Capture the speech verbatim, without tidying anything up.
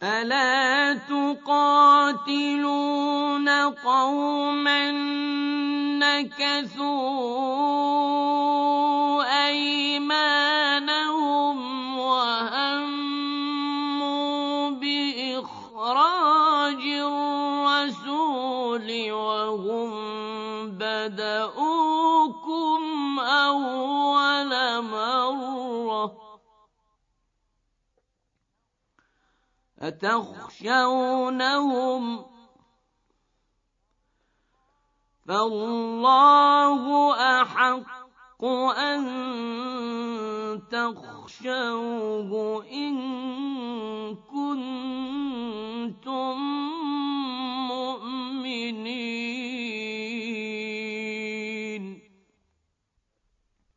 ألا تقاتلون قوما نكثوا أيمانهم وهموا بإخراج الرسول وهم بدؤوكم أول مرة أتخشونهم فالله أحق أن تخشوه إن